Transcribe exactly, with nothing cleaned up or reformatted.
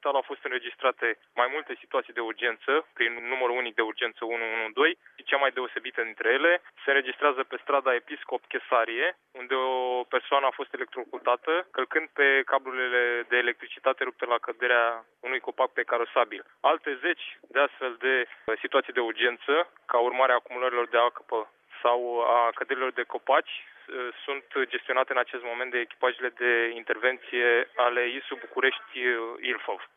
spital au fost înregistrate mai multe situații de urgență, prin numărul unic de urgență unu unu doi, și cea mai deosebită dintre ele se înregistrează pe strada Episcop Chesarie, unde o persoană a fost electrocutată, călcând pe cablurile de electricitate rupte la căderea unui copac pe carosabil. Alte zeci de astfel de situații de urgență, ca urmare a acumulărilor de apă sau a căderilor de copaci, sunt gestionate în acest moment de echipajele de intervenție ale I S U București Ilfov.